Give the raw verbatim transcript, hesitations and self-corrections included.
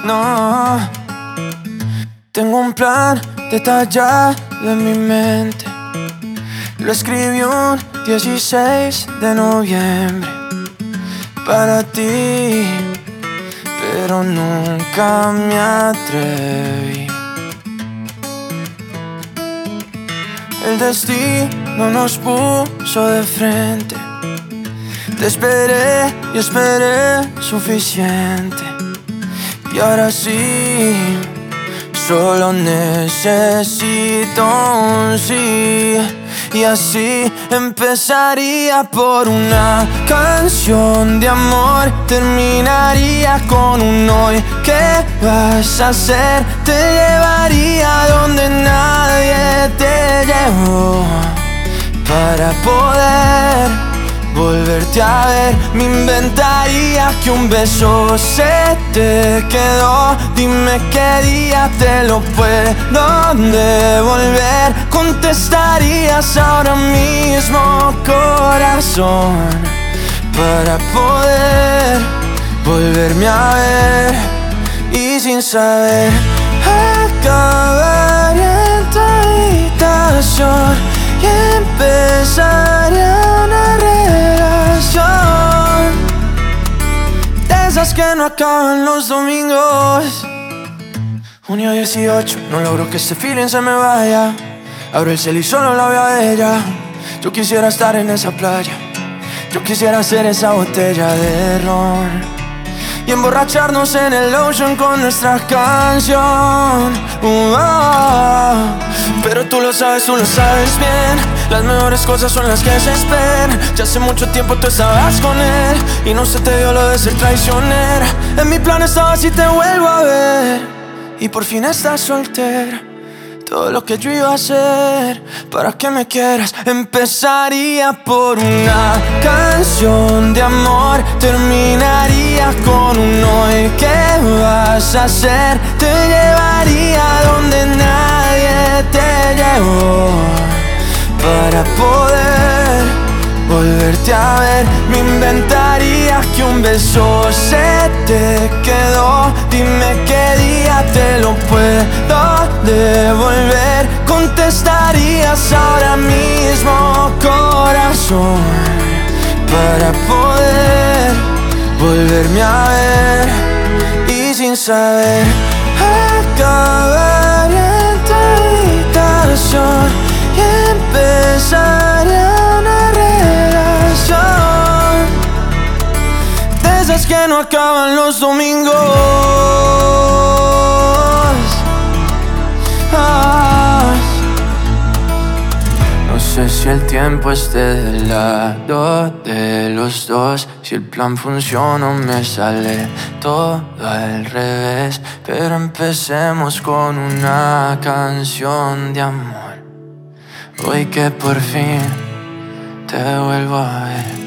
no. Tengo un plan detallado en mi mente. Lo escribí un dieciséis de noviembre para ti, pero nunca me atreví. El destino nos puso de frente. Te esperé y esperé suficiente. Y ahora sí, solo necesito un sí. Y así empezaría por una canción de amor. Terminaría con un hoy. ¿Qué vas a hacer? Te llevaría donde nadie te llevó. Para poder volverte a ver, me inventaría que un beso se te quedó. Dime qué día te lo puedo devolver. Contestarías ahora mismo, corazón, para poder volverme a ver. Y sin saber, acabaría en tu habitación y empezaría una relación de esas que no acaban los domingos. Junio dieciocho, no logro que este feeling se me vaya. Abro el cel y solo la veo a ella. Yo quisiera estar en esa playa. Yo quisiera ser esa botella de ron y emborracharnos en el ocean con nuestra canción. uh, oh. Pero tú lo sabes, tú lo sabes bien. Las mejores cosas son las que se esperan. Ya hace mucho tiempo tú estabas con él y no se te dio lo de ser traicionera. En mi plan estaba si te vuelvo a ver. Y por fin estás soltera. Todo lo que yo iba a hacer para que me quieras. Empezaría por una canción de amor. Terminaría con un hoy. ¿Qué vas a hacer? Te llevaría donde nadie te llevó. Para poder volverte a ver, me inventaría que un beso se te quedó. Dime qué día te lo puedo devolver. Contestarías ahora mismo, corazón, para poder volverme a ver. Y sin saber, acabaría en tu habitación y empezaría una relación de esas que no acaban los domingos. Ah. No sé si el tiempo esté del lado de los dos, si el plan funciona o me sale todo al revés. Pero empecemos con una canción de amor. Hoy que por fin te vuelvo a ver.